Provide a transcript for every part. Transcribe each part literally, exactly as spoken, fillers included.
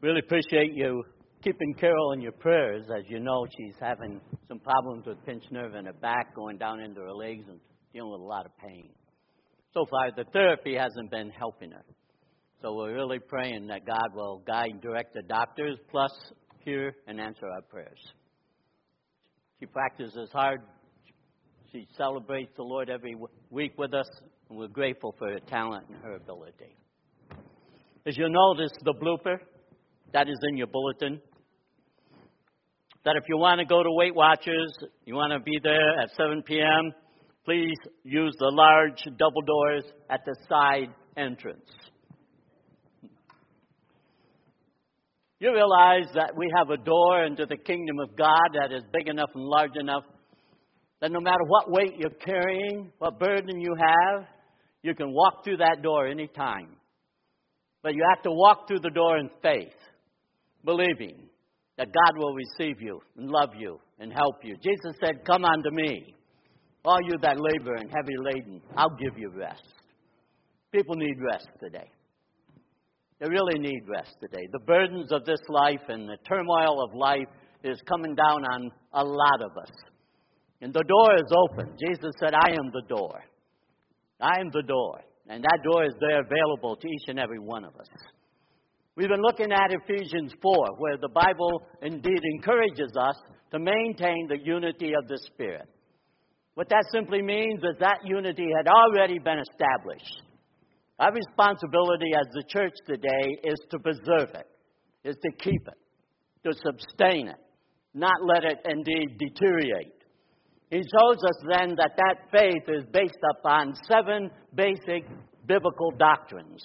Really appreciate you keeping Carol in your prayers. As you know, she's having some problems with pinched nerve in her back, going down into her legs, and dealing with a lot of pain. So far, the therapy hasn't been helping her. So we're really praying that God will guide and direct the doctors, plus hear and answer our prayers. She practices hard. She celebrates the Lord every week with us, and we're grateful for her talent and her ability. As you notice, the blooper that is in your bulletin, that if you want to go to Weight Watchers, you want to be there at seven p.m., please use the large double doors at the side entrance. You realize that we have a door into the kingdom of God that is big enough and large enough that no matter what weight you're carrying, what burden you have, you can walk through that door anytime. But you have to walk through the door in faith, believing that God will receive you and love you and help you. Jesus said, "Come unto me, all you that labor and heavy laden, I'll give you rest." People need rest today. They really need rest today. The burdens of this life and the turmoil of life is coming down on a lot of us. And the door is open. Jesus said, "I am the door. I am the door." And that door is there available to each and every one of us. We've been looking at Ephesians four, where the Bible indeed encourages us to maintain the unity of the Spirit. What that simply means is that unity had already been established. Our responsibility as the church today is to preserve it, is to keep it, to sustain it, not let it indeed deteriorate. He shows us then that that faith is based upon seven basic biblical doctrines.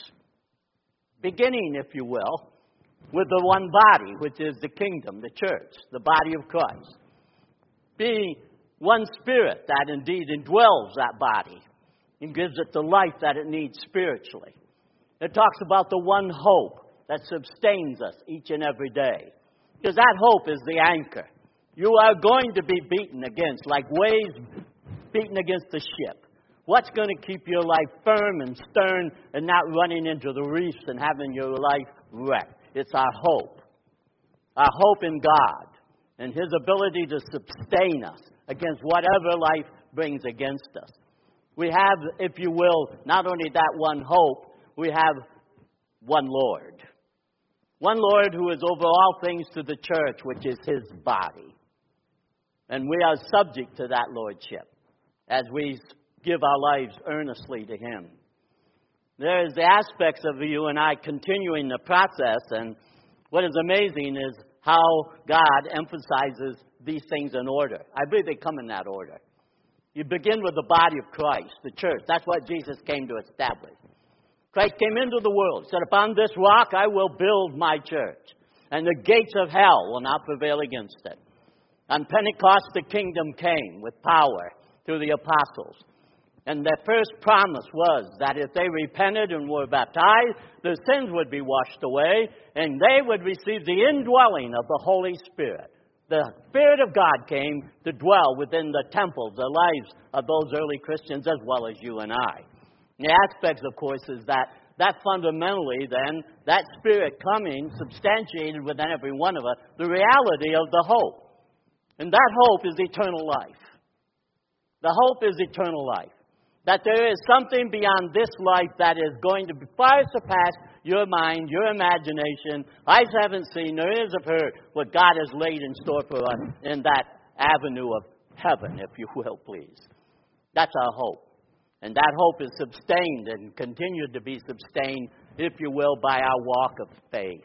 Beginning, if you will, with the one body, which is the kingdom, the church, the body of Christ. Being one spirit that indeed indwells that body and gives it the life that it needs spiritually. It talks about the one hope that sustains us each and every day. Because that hope is the anchor. You are going to be beaten against, like waves beaten against the ship. What's going to keep your life firm and stern and not running into the reefs and having your life wrecked? It's our hope. Our hope in God and His ability to sustain us against whatever life brings against us. We have, if you will, not only that one hope, we have one Lord. One Lord who is over all things to the church, which is His body. And we are subject to that lordship as we give our lives earnestly to Him. There is the aspects of you and I continuing the process, and what is amazing is how God emphasizes these things in order. I believe they come in that order. You begin with the body of Christ, the church. That's what Jesus came to establish. Christ came into the world, said, "Upon this rock I will build my church, and the gates of hell will not prevail against it." On Pentecost, the kingdom came with power through the apostles. And their first promise was that if they repented and were baptized, their sins would be washed away, and they would receive the indwelling of the Holy Spirit. The Spirit of God came to dwell within the temples, the lives of those early Christians, as well as you and I. The aspects, of course, is that that fundamentally, then, that Spirit coming, substantiated within every one of us, the reality of the hope. And that hope is eternal life. The hope is eternal life. That there is something beyond this life that is going to far surpass your mind, your imagination. Eyes haven't seen, nor ears have heard what God has laid in store for us in that avenue of heaven, if you will, please. That's our hope. And that hope is sustained and continued to be sustained, if you will, by our walk of faith.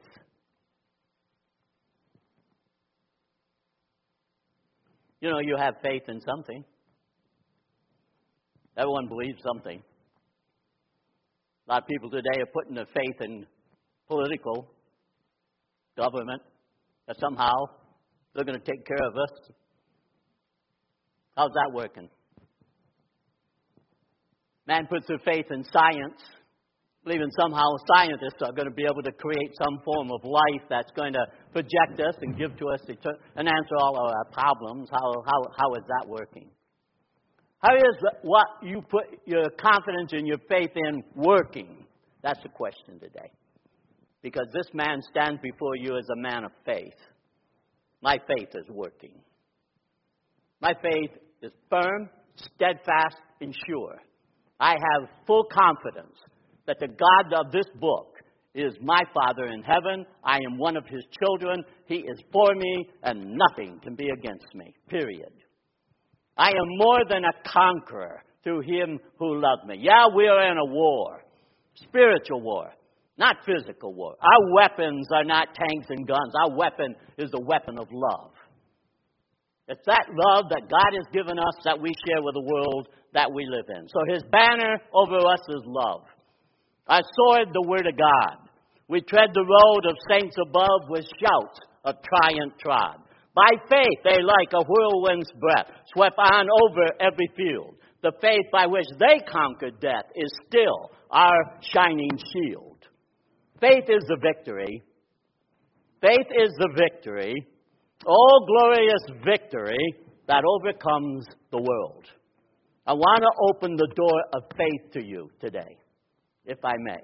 You know, you have faith in something. Everyone believes something. A lot of people today are putting their faith in political government, that somehow they're going to take care of us. How's that working? Man puts their faith in science, believing somehow scientists are going to be able to create some form of life that's going to project us and give to us and answer all of our problems. How, how, how is that working? How is what you put your confidence and your faith in working? That's the question today. because this man stands before you as a man of faith. My faith is working. My faith is firm, steadfast, and sure. I have full confidence that the God of this book is my Father in heaven. I am one of His children. He is for me, and nothing can be against me, period. I am more than a conqueror through Him who loved me. Yeah, we are in a war, spiritual war, not physical war. Our weapons are not tanks and guns. Our weapon is the weapon of love. It's that love that God has given us that we share with the world that we live in. So His banner over us is love. Our sword, the Word of God. We tread the road of saints above with shouts of triumph trod. By faith, they like a whirlwind's breath, swept on over every field. The faith by which they conquered death is still our shining shield. Faith is the victory. Faith is the victory. Oh, glorious victory that overcomes the world. I want to open the door of faith to you today, if I may.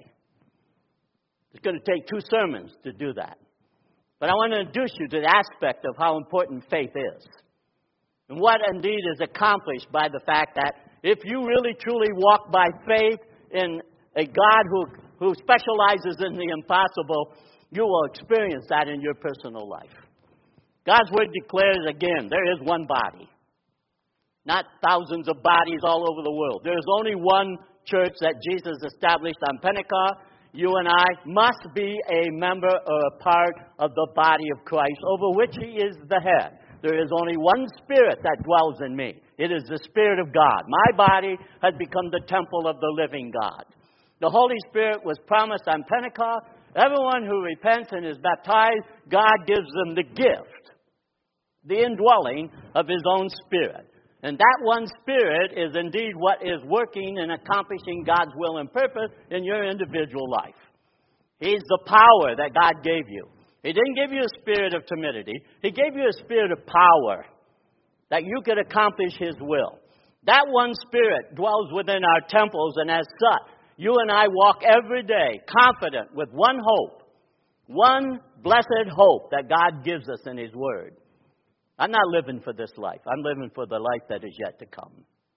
It's going to take two sermons to do that. But I want to introduce you to the aspect of how important faith is. And what indeed is accomplished by the fact that if you really truly walk by faith in a God who, who specializes in the impossible, you will experience that in your personal life. God's Word declares again, there is one body. Not thousands of bodies all over the world. There is only one church that Jesus established on Pentecost. You and I must be a member or a part of the body of Christ, over which He is the head. There is only one Spirit that dwells in me. It is the Spirit of God. My body has become the temple of the living God. The Holy Spirit was promised on Pentecost. Everyone who repents and is baptized, God gives them the gift, the indwelling of His own Spirit. And that one Spirit is indeed what is working and accomplishing God's will and purpose in your individual life. He's the power that God gave you. He didn't give you a spirit of timidity. He gave you a spirit of power that you could accomplish His will. That one Spirit dwells within our temples, and as such, you and I walk every day confident with one hope, one blessed hope that God gives us in His Word. I'm not living for this life. I'm living for the life that is yet to come.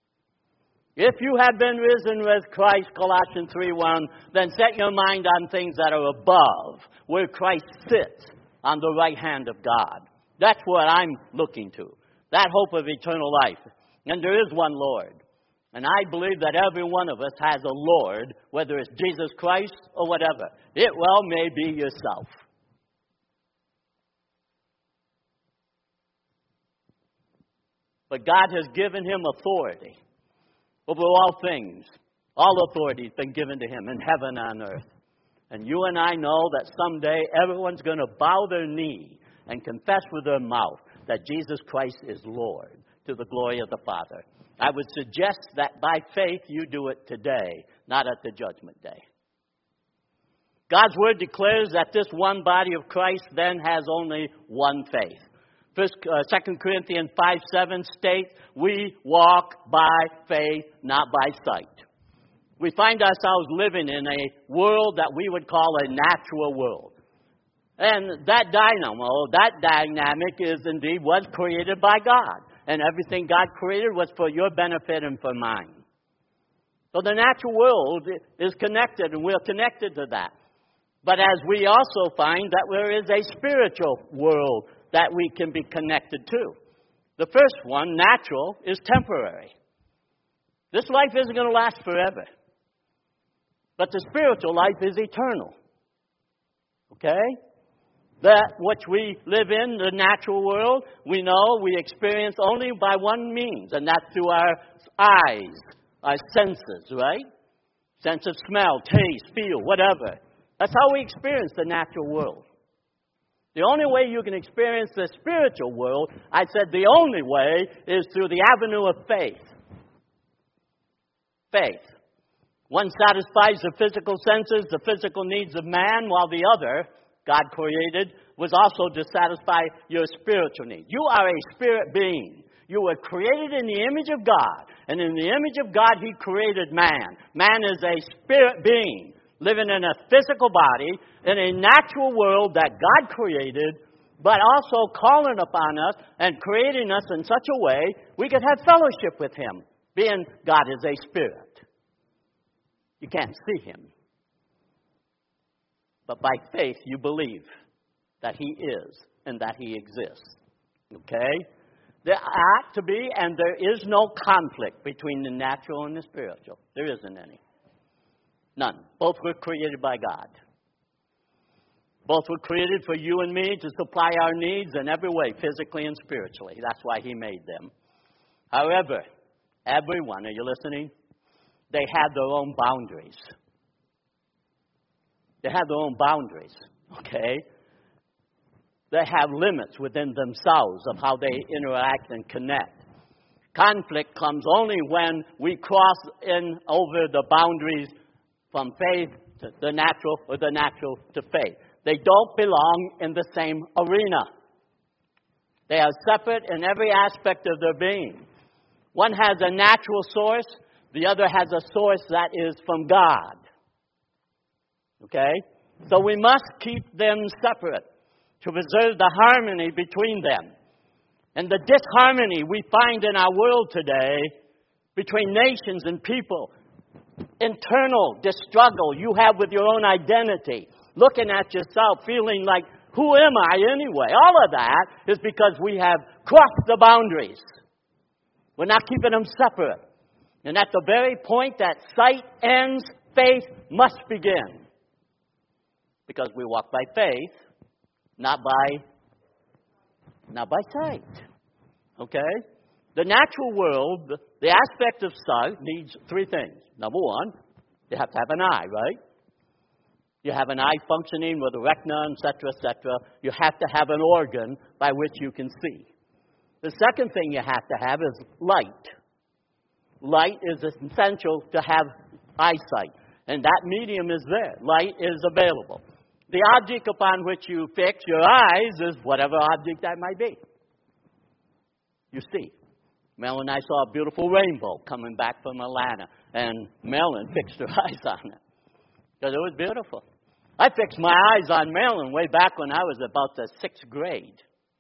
If you have been risen with Christ, Colossians three one, then set your mind on things that are above, where Christ sits on the right hand of God. That's what I'm looking to, that hope of eternal life. And there is one Lord. And I believe that every one of us has a Lord, whether it's Jesus Christ or whatever. It well may be yourself. But God has given Him authority over all things. All authority has been given to Him in heaven and on earth. And you and I know that someday everyone's going to bow their knee and confess with their mouth that Jesus Christ is Lord, to the glory of the Father. I would suggest that by faith you do it today, not at the judgment day. God's Word declares that this one body of Christ then has only one faith. First, uh, Second Corinthians five seven states, we walk by faith, not by sight. We find ourselves living in a world that we would call a natural world. And that dynamo, that dynamic is indeed was created by God. And everything God created was for your benefit and for mine. So the natural world is connected, and we're connected to that. But as we also find that there is a spiritual world that we can be connected to. The first one, natural, is temporary. This life isn't going to last forever. But the spiritual life is eternal. Okay? That which we live in, the natural world, we know we experience only by one means, and that's through our eyes, our senses, right? Sense of smell, taste, feel, whatever. That's how we experience the natural world. The only way you can experience the spiritual world, I said the only way, is through the avenue of faith. Faith. One satisfies the physical senses, the physical needs of man, while the other, God created, was also to satisfy your spiritual needs. You are a spirit being. You were created in the image of God. And in the image of God, He created man. Man is a spirit being. living in a physical body, in a natural world that God created, but also calling upon us and creating us in such a way we could have fellowship with Him, being God is a spirit. You can't see Him. But by faith you believe that He is and that He exists. Okay? There ought to be, and there is no conflict between the natural and the spiritual. There isn't any. None. Both were created by God. Both were created for you and me to supply our needs in every way, physically and spiritually. That's why He made them. However, everyone, are you listening? They have their own boundaries. They have their own boundaries, okay? They have limits within themselves of how they interact and connect. Conflict comes only when we cross in over the boundaries from faith to the natural or the natural to faith. They don't belong in the same arena. They are separate in every aspect of their being. One has a natural source, the other has a source that is from God. Okay? So we must keep them separate to preserve the harmony between them. And the disharmony we find in our world today between nations and people, internal struggle you have with your own identity, looking at yourself, feeling like, who am I anyway? All of that is because we have crossed the boundaries. We're not keeping them separate. And at the very point that sight ends, faith must begin. Because we walk by faith, not by, not by sight. Okay? The natural world, the aspect of sight needs three things. Number one, you have to have an eye, right? You have an eye functioning with a retina, et cetera, et cetera. You have to have an organ by which you can see. The second thing you have to have is light. Light is essential to have eyesight. And that medium is there. Light is available. The object upon which you fix your eyes is whatever object that might be. You see. Mel and I saw a beautiful rainbow coming back from Atlanta. And Melon fixed her eyes on it. Because it was beautiful. I fixed my eyes on Melon way back when I was about the sixth grade.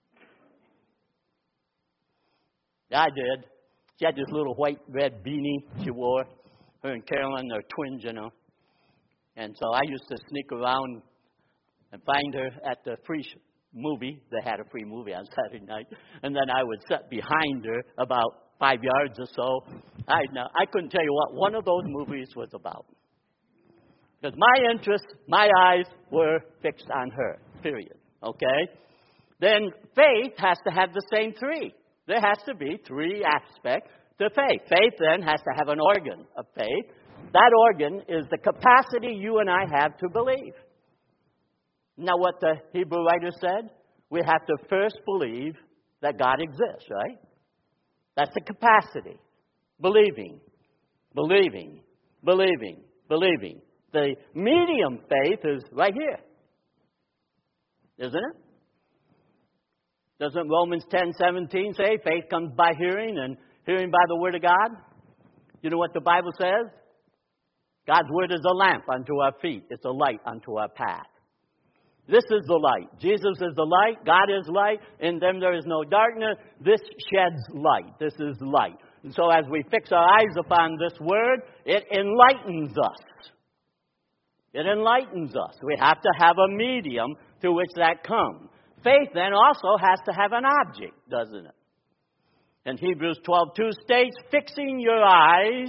I did. She had this little white red beanie she wore. Her and Carolyn are twins, you know. And so I used to sneak around and find her at the free movie. They had a free movie on Saturday night. And then I would sit behind her about five yards or so. I, now, I couldn't tell you what one of those movies was about. Because my interests, my eyes were fixed on her, period. Okay? Then faith has to have the same three. There has to be three aspects to faith. Faith then has to have an organ of faith. That organ is the capacity you and I have to believe. Now what the Hebrew writer said, we have to first believe that God exists, right? That's the capacity. Believing, believing, believing, believing. The medium faith is right here. Isn't it? Doesn't Romans ten seventeen say faith comes by hearing and hearing by the Word of God? You know what the Bible says? God's Word is a lamp unto our feet. It's a light unto our path. This is the light. Jesus is the light. God is light. In them there is no darkness. This sheds light. This is light. And so as we fix our eyes upon this Word, it enlightens us. It enlightens us. We have to have a medium through which that comes. Faith then also has to have an object, doesn't it? And Hebrews twelve two states, fixing your eyes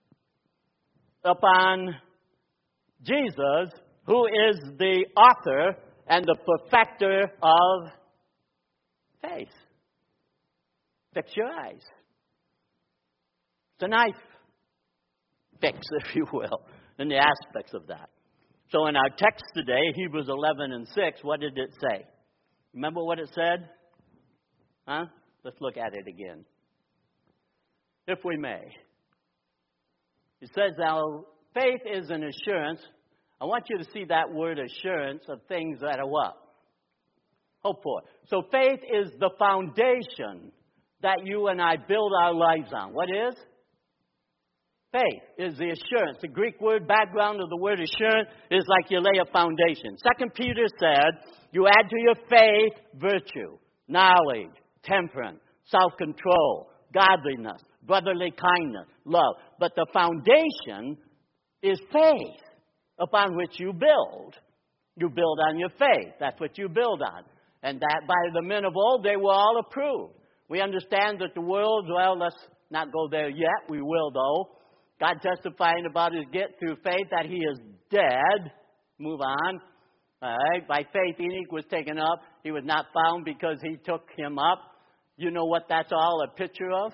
upon Jesus, who is the author and the perfecter of faith. Fix your eyes. It's a knife fix, if you will, in the aspects of that. So in our text today, Hebrews eleven and six, what did it say? Remember what it said? Huh? Let's look at it again. If we may. It says, now, faith is an assurance. I want you to see that word assurance of things that are what? Hope for. So faith is the foundation that you and I build our lives on. What is? Faith is the assurance. The Greek word background of the word assurance is like you lay a foundation. Second Peter said, you add to your faith virtue, knowledge, temperance, self-control, godliness, brotherly kindness, love. But the foundation is faith upon which you build. You build on your faith. That's what you build on. And that by the men of old, they were all approved. We understand that the world, well, let's not go there yet. We will, though. God testifying about his gift through faith that he is dead. Move on. All right. By faith, Enoch was taken up. He was not found because he took him up. You know what that's all a picture of?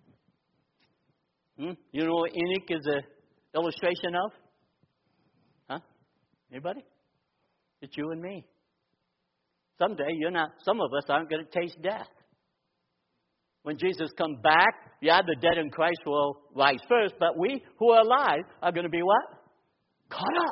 Hmm? You know what Enoch is an illustration of? Huh? Anybody? It's you and me. Someday, you're not. Some of us aren't going to taste death. When Jesus comes back, yeah, the dead in Christ will rise first, but we who are alive are going to be what? Caught up.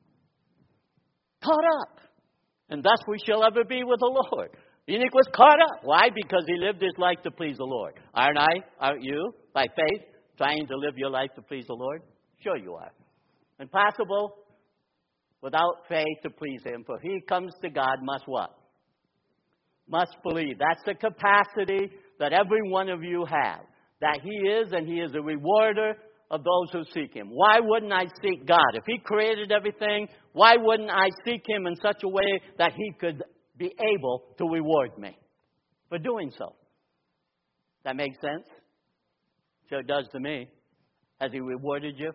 Caught up. And thus we shall ever be with the Lord. Enoch was caught up. Why? Because he lived his life to please the Lord. Aren't I? Aren't you? By faith, trying to live your life to please the Lord? Sure you are. Impossible without faith to please him. For he comes to God must what? Must believe. That's the capacity that every one of you have. That he is, and he is a rewarder of those who seek him. Why wouldn't I seek God? If he created everything, why wouldn't I seek him in such a way that he could be able to reward me for doing so? That makes sense? Sure it does to me. Has he rewarded you?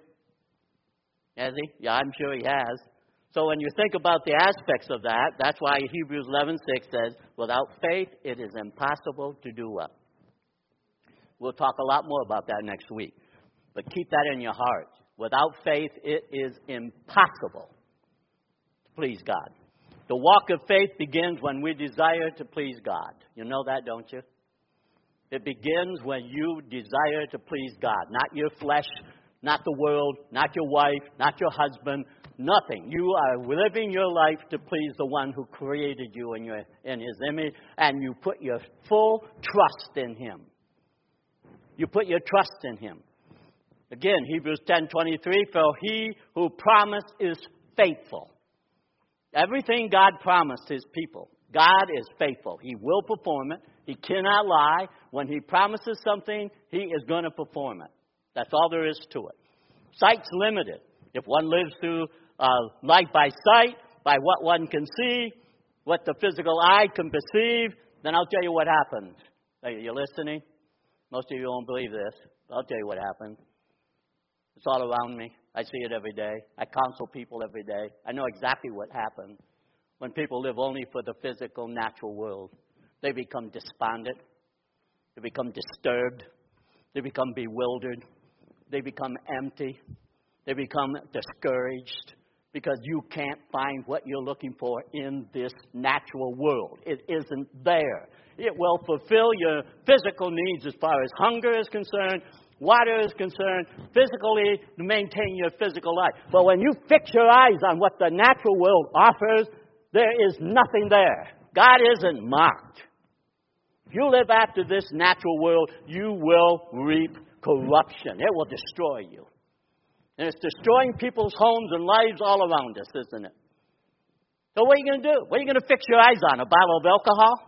Has he? Yeah, I'm sure he has. So when you think about the aspects of that, that's why Hebrews eleven six says, without faith, it is impossible to do what? We'll talk a lot more about that next week. But keep that in your heart. Without faith, it is impossible to please God. The walk of faith begins when we desire to please God. You know that, don't you? It begins when you desire to please God. Not your flesh, not the world, not your wife, not your husband, nothing. You are living your life to please the one who created you in, your, in his image, and you put your full trust in him. You put your trust in him. Again, Hebrews ten twenty-three, for he who promised is faithful. Everything God promised his people, God is faithful. He will perform it. He cannot lie. When he promises something, he is going to perform it. That's all there is to it. Sight's limited. If one lives through uh, life by sight, by what one can see, what the physical eye can perceive, then I'll tell you what happens. Are you listening? Most of you won't believe this. I'll tell you what happens. It's all around me. I see it every day. I counsel people every day. I know exactly what happens when people live only for the physical, natural world. They become despondent. They become disturbed. They become bewildered. They become empty. They become discouraged because you can't find what you're looking for in this natural world. It isn't there. It will fulfill your physical needs as far as hunger is concerned, water is concerned, physically to maintain your physical life. But when you fix your eyes on what the natural world offers, there is nothing there. God isn't mocked. If you live after this natural world, you will reap corruption. It will destroy you. And it's destroying people's homes and lives all around us, isn't it? So what are you going to do? What are you going to fix your eyes on? A bottle of alcohol?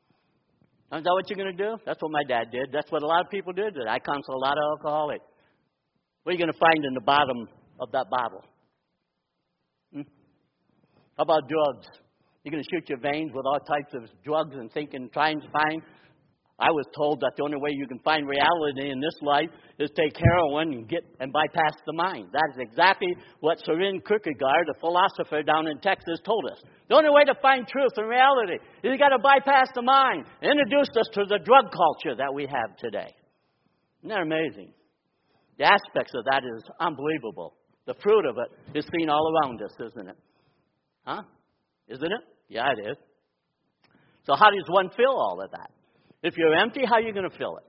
Is that what you're going to do? That's what my dad did. That's what a lot of people did. I counsel a lot of alcoholics. What are you going to find in the bottom of that bottle? Hmm? How about drugs? You're going to shoot your veins with all types of drugs and think and trying to find. I was told that the only way you can find reality in this life is take heroin and get and bypass the mind. That is exactly what Søren Kierkegaard, a philosopher down in Texas, told us. The only way to find truth and reality is you got to bypass the mind. He introduced us to the drug culture that we have today. Isn't that amazing? The aspects of that is unbelievable. The fruit of it is seen all around us, isn't it? Huh? Isn't it? Yeah, it is. So how does one feel all of that? If you're empty, how are you going to fill it?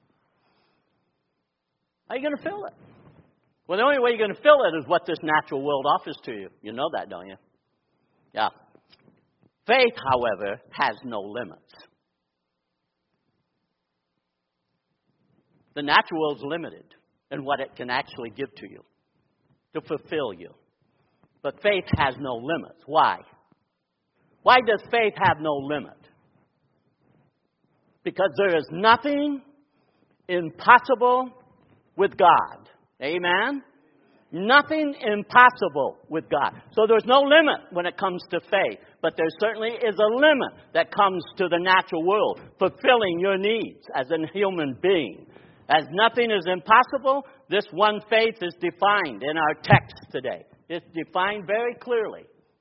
How are you going to fill it? Well, the only way you're going to fill it is what this natural world offers to you. You know that, don't you? Yeah. Faith, however, has no limits. The natural world's limited. and what it can actually give to you, to fulfill you. But faith has no limits. Why? Why does faith have no limit? Because there is nothing impossible with God. Amen? Nothing impossible with God. So there's no limit when it comes to faith. But there certainly is a limit that comes to the natural world, fulfilling your needs as a human being. As nothing is impossible, this one faith is defined in our text today. It's defined very clearly.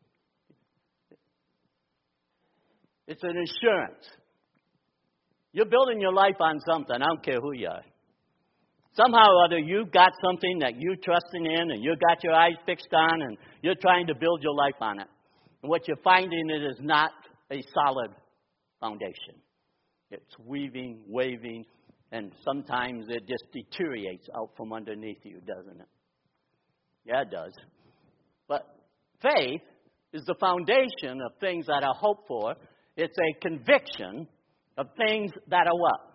It's an assurance. You're building your life on something. I don't care who you are. Somehow or other, you've got something that you're trusting in and you've got your eyes fixed on and you're trying to build your life on it. And what you're finding, it is not a solid foundation. It's weaving, waving, and sometimes it just deteriorates out from underneath you, doesn't it? Yeah, it does. But faith is the foundation of things that are hoped for. It's a conviction of things that are what?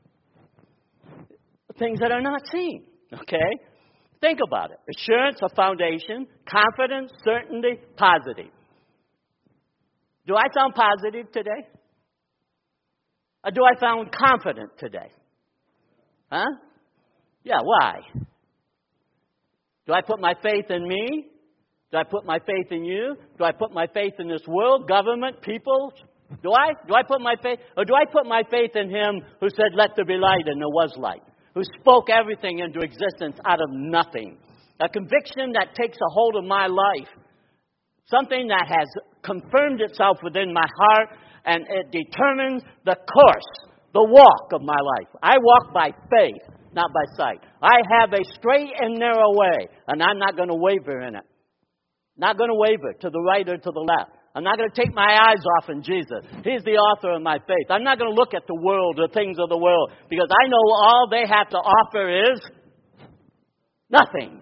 Things that are not seen. Okay? Think about it. Assurance, a foundation. Confidence, certainty, positive. Do I sound positive today? Or do I sound confident today? Huh? Yeah, why? Do I put my faith in me? Do I put my faith in you? Do I put my faith in this world, government, people? Do I? Do I put my faith? Or do I put my faith in Him who said, let there be light, and there was light? Who spoke everything into existence out of nothing. A conviction that takes a hold of my life. Something that has confirmed itself within my heart, and it determines the course, the walk of my life. I walk by faith, not by sight. I have a straight and narrow way, and I'm not going to waver in it. Not going to waver to the right or to the left. I'm not going to take my eyes off in Jesus. He's the author of my faith. I'm not going to look at the world, the things of the world, because I know all they have to offer is nothing.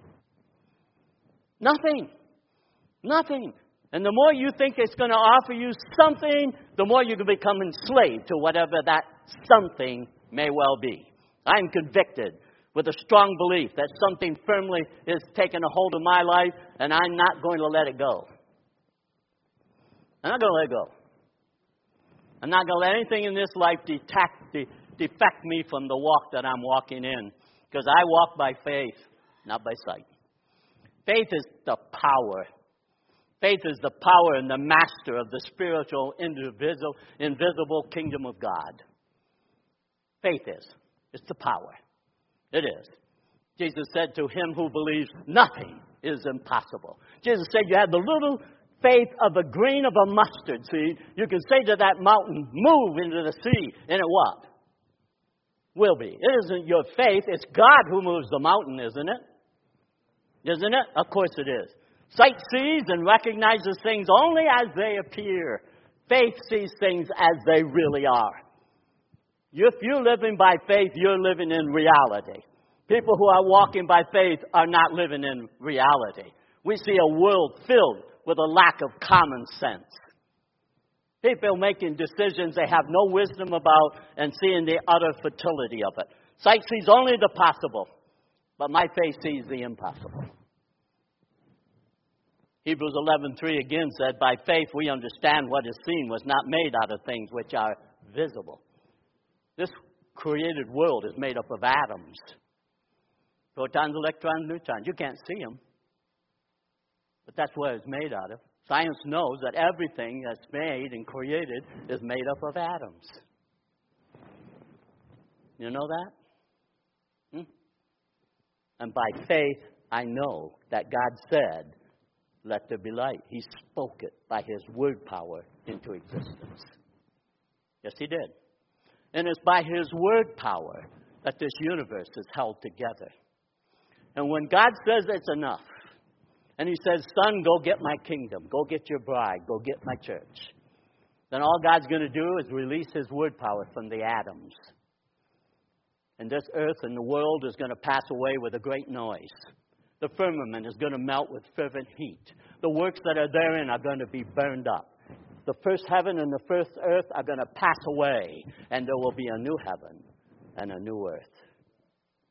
Nothing. Nothing. And the more you think it's going to offer you something, the more you can become enslaved to whatever that something may well be. I'm convicted with a strong belief that something firmly is taking a hold of my life, and I'm not going to let it go. I'm not going to let it go. I'm not going to let anything in this life detect, de- defect me from the walk that I'm walking in, because I walk by faith, not by sight. Faith is the power. Faith is the power and the master of the spiritual, indivisible, invisible kingdom of God. Faith is. It's the power. It is. Jesus said to him who believes, nothing is impossible. Jesus said you have the little faith of a grain of a mustard seed. You can say to that mountain, move into the sea, and it what? Will be. It isn't your faith. It's God who moves the mountain, isn't it? Isn't it? Of course it is. Sight sees and recognizes things only as they appear. Faith sees things as they really are. If you're living by faith, you're living in reality. People who are walking by faith are not living in reality. We see a world filled with a lack of common sense. People making decisions they have no wisdom about and seeing the utter futility of it. Sight sees only the possible, but my faith sees the impossible. Hebrews eleven three again said, by faith we understand what is seen was not made out of things which are visible. This created world is made up of atoms. Protons, electrons, neutrons. You can't see them. But that's what it's made out of. Science knows that everything that's made and created is made up of atoms. You know that? Hmm? And by faith, I know that God said, let there be light. He spoke it by His word power into existence. Yes, He did. And it's by His word power that this universe is held together. And when God says it's enough, and He says, son, go get my kingdom, go get your bride, go get my church, then all God's going to do is release His word power from the atoms. And this earth and the world is going to pass away with a great noise. The firmament is going to melt with fervent heat. The works that are therein are going to be burned up. The first heaven and the first earth are going to pass away, and there will be a new heaven and a new earth.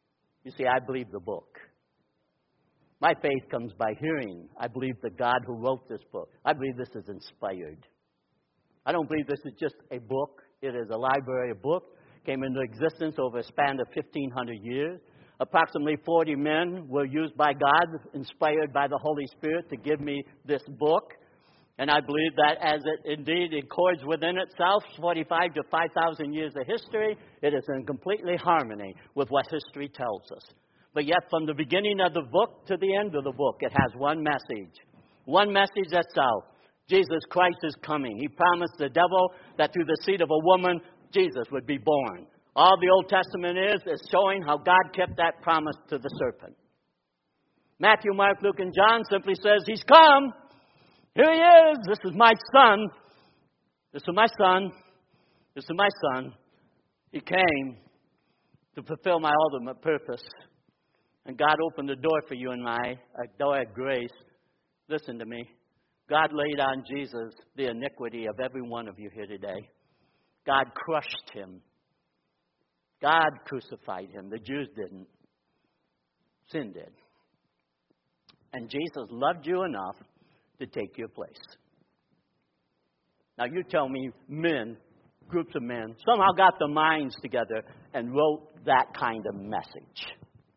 You see, I believe the book. My faith comes by hearing. I believe the God who wrote this book. I believe this is inspired. I don't believe this is just a book. It is a library of books. Came into existence over a span of fifteen hundred years. Approximately forty men were used by God, inspired by the Holy Spirit, to give me this book. And I believe that as it indeed accords within itself forty-five to five thousand years of history, it is in completely harmony with what history tells us. But yet, from the beginning of the book to the end of the book, it has one message. One message that's out. Jesus Christ is coming. He promised the devil that through the seed of a woman, Jesus would be born. All the Old Testament is, is showing how God kept that promise to the serpent. Matthew, Mark, Luke, and John simply says, He's come. Here He is. This is my son. This is my son. This is my son. He came to fulfill my ultimate purpose. And God opened the door for you and I, a door of grace. Listen to me. God laid on Jesus the iniquity of every one of you here today. God crushed Him. God crucified Him. The Jews didn't. Sin did. And Jesus loved you enough to take your place. Now you tell me men, groups of men, somehow got their minds together and wrote that kind of message.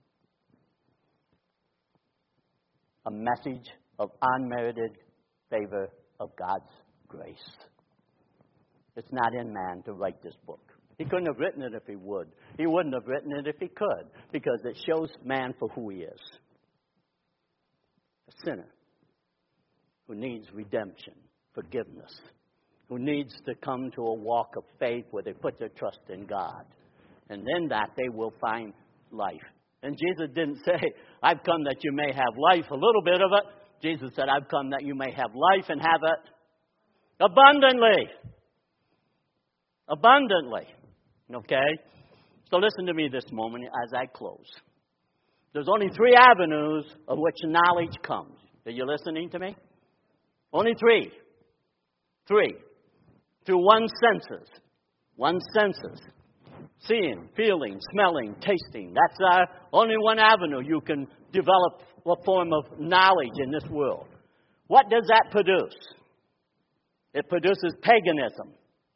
A message of unmerited favor of God's grace. It's not in man to write this book. He couldn't have written it if he would. He wouldn't have written it if he could, because it shows man for who he is. A sinner who needs redemption, forgiveness, who needs to come to a walk of faith where they put their trust in God. And in that they will find life. And Jesus didn't say, I've come that you may have life, a little bit of it. Jesus said, I've come that you may have life and have it abundantly. Abundantly. Okay? So listen to me this moment as I close. There's only three avenues of which knowledge comes. Are you listening to me? Only three. Three. Through one's senses. One's senses. Seeing, feeling, smelling, tasting. That's uh, only one avenue you can develop a form of knowledge in this world. What does that produce? It produces paganism.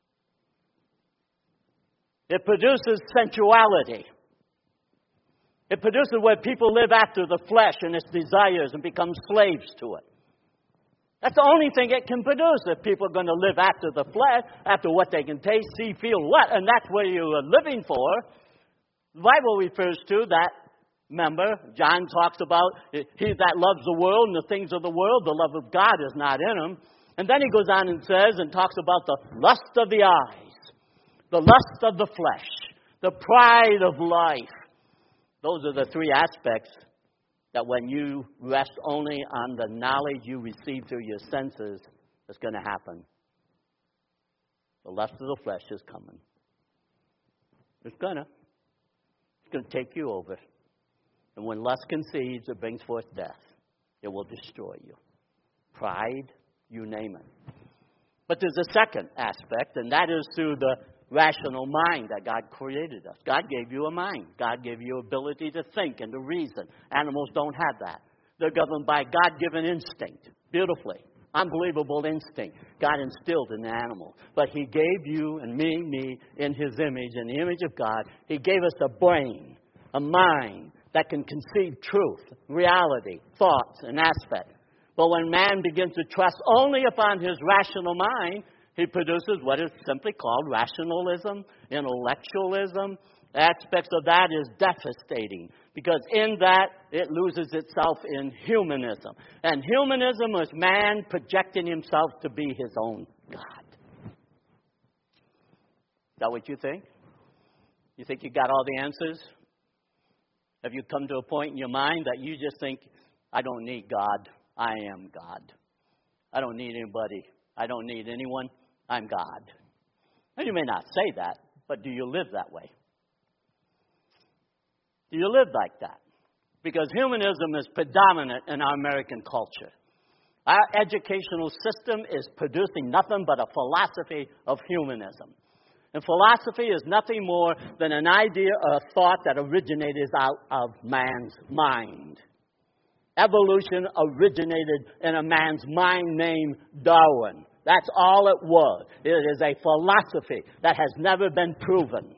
It produces sensuality. It produces where people live after the flesh and its desires and become slaves to it. That's the only thing it can produce if people are going to live after the flesh, after what they can taste, see, feel, what, and that's what you are living for. The Bible refers to that. Remember, John talks about he that loves the world and the things of the world, the love of God is not in him. And then he goes on and says and talks about the lust of the eyes, the lust of the flesh, the pride of life. Those are the three aspects that when you rest only on the knowledge you receive through your senses, it's going to happen. The lust of the flesh is coming. It's going to. It's going to take you over. And when lust conceives, it brings forth death. It will destroy you. Pride, you name it. But there's a second aspect, and that is through the rational mind that God created us. God gave you a mind. God gave you ability to think and to reason. Animals don't have that. They're governed by God-given instinct. Beautifully. Unbelievable instinct. God instilled in the animal. But He gave you and me, me, in His image, in the image of God. He gave us a brain, a mind that can conceive truth, reality, thoughts, and aspects. But when man begins to trust only upon his rational mind, he produces what is simply called rationalism, intellectualism. Aspects of that is devastating because in that it loses itself in humanism. And humanism is man projecting himself to be his own God. Is that what you think? You think you got all the answers? Have you come to a point in your mind that you just think, I don't need God, I am God. I don't need anybody. I don't need anyone. I'm God. And you may not say that, but do you live that way? Do you live like that? Because humanism is predominant in our American culture. Our educational system is producing nothing but a philosophy of humanism. And philosophy is nothing more than an idea or a thought that originated out of man's mind. Evolution originated in a man's mind named Darwin. That's all it was. It is a philosophy that has never been proven.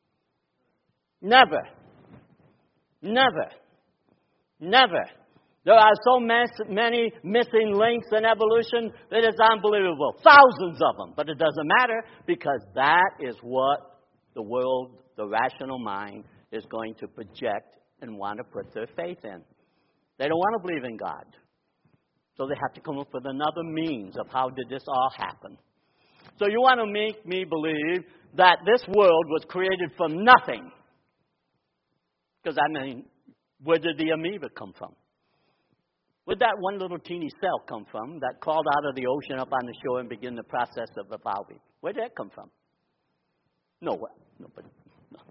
Never. Never. Never. There are so many missing links in evolution that it's unbelievable. Thousands of them. But it doesn't matter because that is what the world, the rational mind, is going to project and want to put their faith in. They don't want to believe in God. So they have to come up with another means of how did this all happen. So you want to make me believe that this world was created from nothing. Because, I mean, where did the amoeba come from? Where did that one little teeny cell come from that crawled out of the ocean up on the shore and began the process of evolving? Where did that come from? Nowhere. Nobody. No.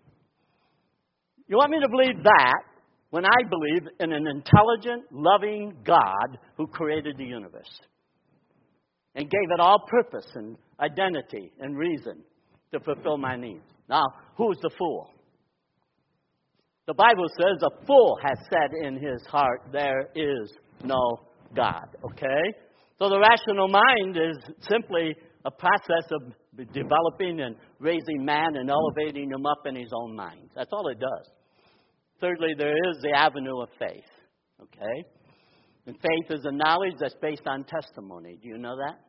You want me to believe that when I believe in an intelligent, loving God who created the universe and gave it all purpose and identity and reason to fulfill my needs. Now, who's the fool? The Bible says a fool has said in his heart, there is no God. Okay? So the rational mind is simply a process of developing and raising man and elevating him up in his own mind. That's all it does. Thirdly, there is the avenue of faith. Okay? And faith is a knowledge that's based on testimony. Do you know that?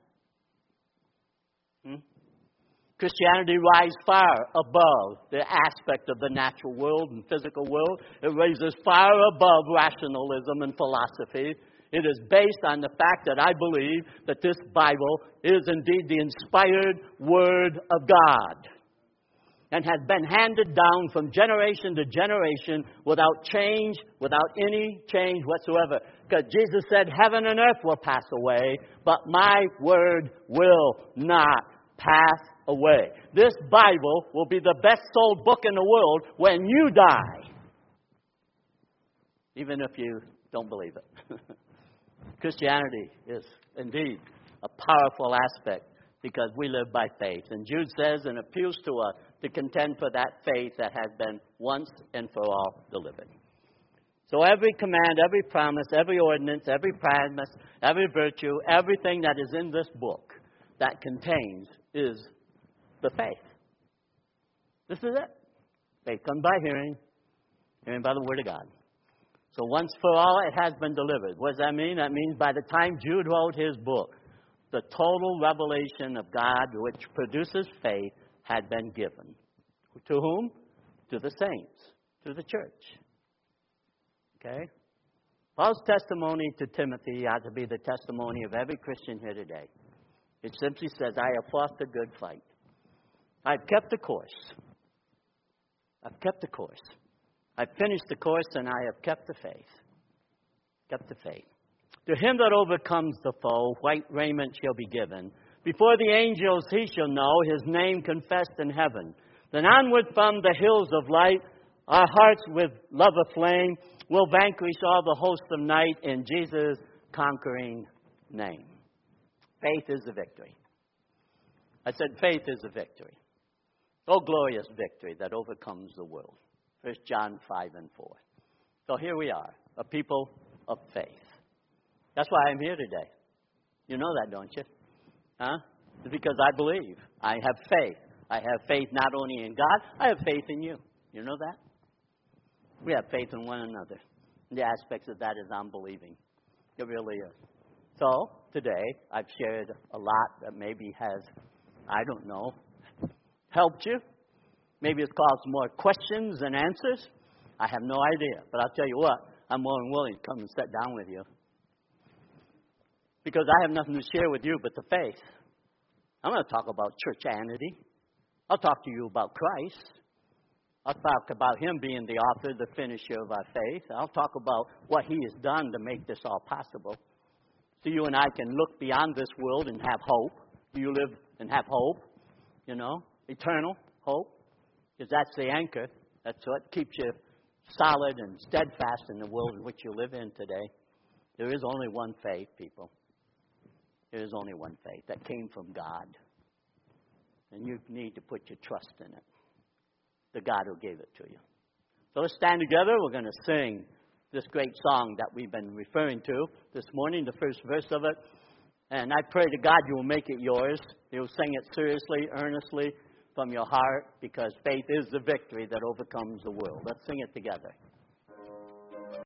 Hmm? Christianity rises far above the aspect of the natural world and physical world. It raises far above rationalism and philosophy. It is based on the fact that I believe that this Bible is indeed the inspired Word of God and has been handed down from generation to generation without change, without any change whatsoever. Because Jesus said, heaven and earth will pass away, but my word will not pass away. This Bible will be the best sold book in the world when you die. Even if you don't believe it. Christianity is indeed a powerful aspect because we live by faith. And Jude says and appeals to us to contend for that faith that has been once and for all delivered. So every command, every promise, every ordinance, every promise, every virtue, everything that is in this book that contains is the faith. This is it. Faith comes by hearing, hearing by the Word of God. So once for all, it has been delivered. What does that mean? That means by the time Jude wrote his book, the total revelation of God, which produces faith, had been given. To whom? To the saints, to the church. Okay? Paul's testimony to Timothy ought to be the testimony of every Christian here today. It simply says, I have fought the good fight. I've kept the course. I've kept the course. I've finished the course and I have kept the faith. Kept the faith. To him that overcomes the foe, white raiment shall be given. Before the angels he shall know his name confessed in heaven. Then onward from the hills of light, our hearts with love aflame will vanquish all the hosts of night in Jesus' conquering name. Faith is the victory. I said faith is the victory. Oh, glorious victory that overcomes the world. First John five and four. So here we are, a people of faith. That's why I'm here today. You know that, don't you? Huh? It's because I believe. I have faith. I have faith not only in God, I have faith in you. You know that? We have faith in one another. The aspects of that is unbelieving. It really is. So, today, I've shared a lot that maybe has, I don't know, helped you. Maybe it's caused more questions than answers. I have no idea. But I'll tell you what, I'm more than willing to come and sit down with you. Because I have nothing to share with you but the faith. I'm going to talk about churchianity. I'll talk to you about Christ. I'll talk about Him being the author, the finisher of our faith. I'll talk about what He has done to make this all possible. So you and I can look beyond this world and have hope. Do you live and have hope? You know, eternal hope. Because that's the anchor. That's what keeps you solid and steadfast in the world in which you live in today. There is only one faith, people. There is only one faith that came from God. And you need to put your trust in it. The God who gave it to you. So let's stand together. We're going to sing this great song that we've been referring to this morning, the first verse of it. And I pray to God you will make it yours. You'll sing it seriously, earnestly, from your heart, because faith is the victory that overcomes the world. Let's sing it together.